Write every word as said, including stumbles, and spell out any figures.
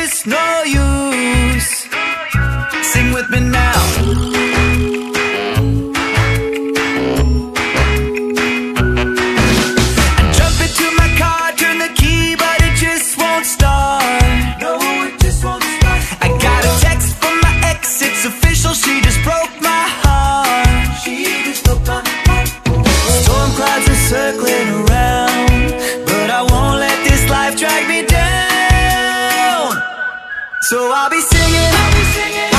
it's no use. Sing with me now. I jump into my car, turn the key, but it just won't start. No, it just won't start. I got a text from my ex, it's official, she just broke my heart. She just broke my heart. Storm clouds are circling around, but I won't let this life drag me down. So I'll be singing, I'll be singing.